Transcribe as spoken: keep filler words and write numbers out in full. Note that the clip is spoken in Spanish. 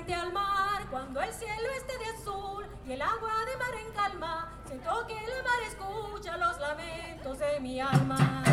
frente al mar, cuando el cielo esté de azul y el agua de mar en calma, siento que la mar escucha los lamentos de mi alma.